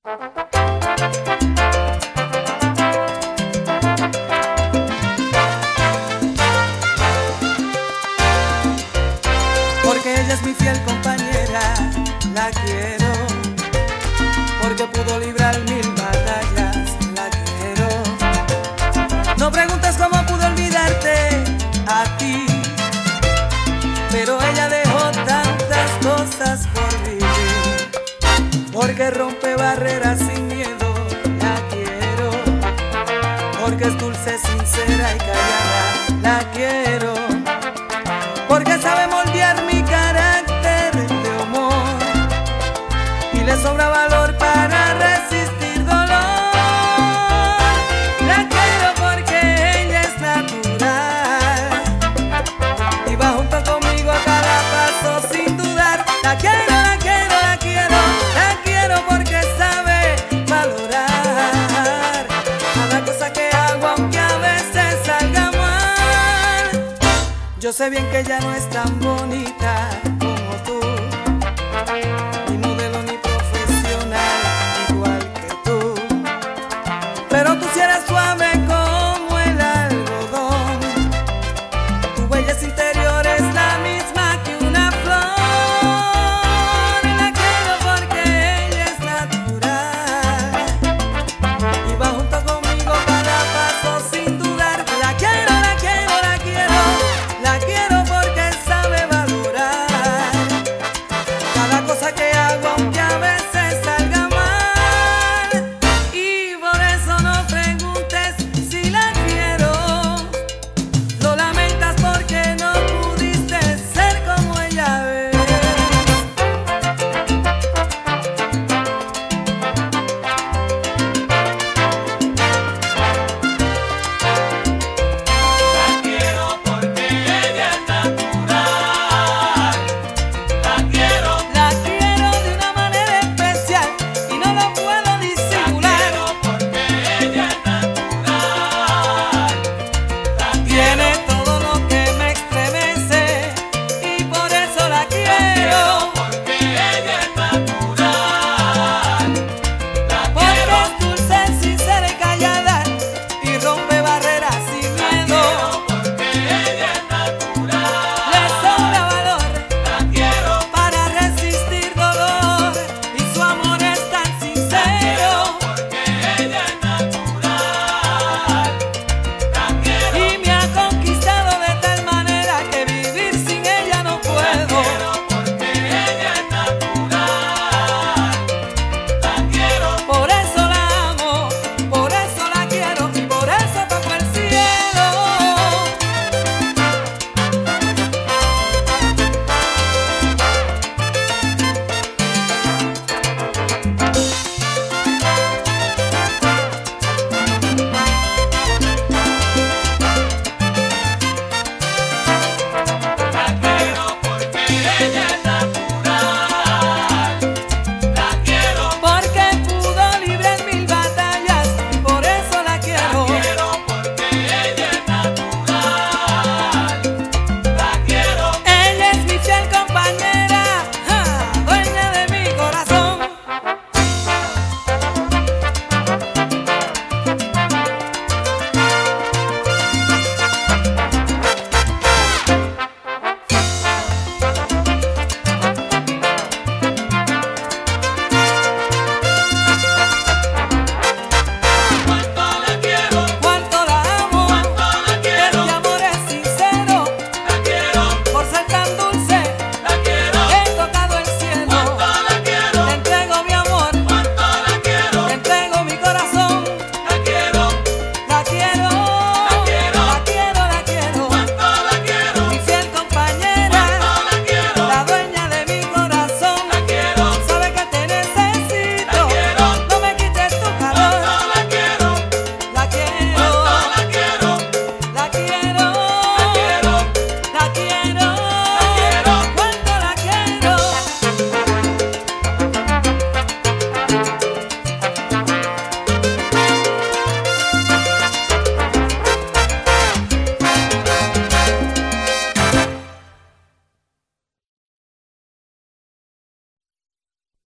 Porque ella es mi fiel compañera, la quiero. Porque pudo librar 1000 batallas, la quiero. No preguntes cómo pude olvidarte a ti, pero ella dejó tantas cosas por vivir. Porque rompe barreras sin miedo, la quiero. Porque es dulce, sincera y callada, la quiero. Porque sabe moldear mi carácter de humor y le sobra valor para resistir dolor. La quiero porque ella es natural y va junto conmigo a cada paso sin dudar. La quiero, la quiero, la quiero, la quiero porque sabe valorar cada cosa que hago aunque a veces salga mal. Yo sé bien que ella no es tan bonita,